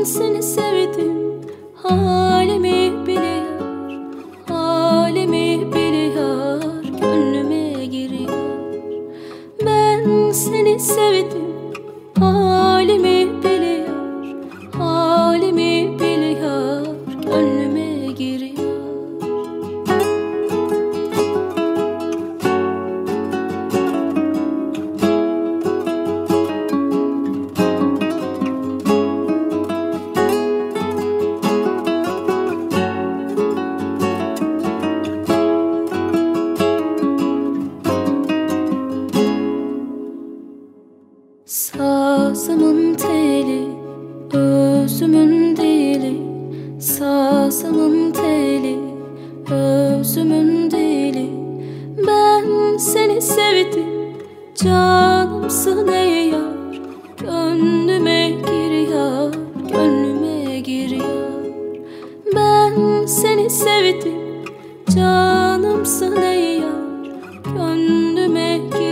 seni sevdim, halimi biliyor, halimi biliyor, gönlüme giriyor. Ben seni sevdim, halimi biliyor, halimi biliyor, gönlüme giriyor. Sazımın teli, özümün dili. Sazımın teli, özümün dili. Ben seni sevdim, canımsın ey yar, gönlüme giriyor, gönlüme giriyor. Ben seni sevdim, canımsın ey yar, gönlüme giriyor.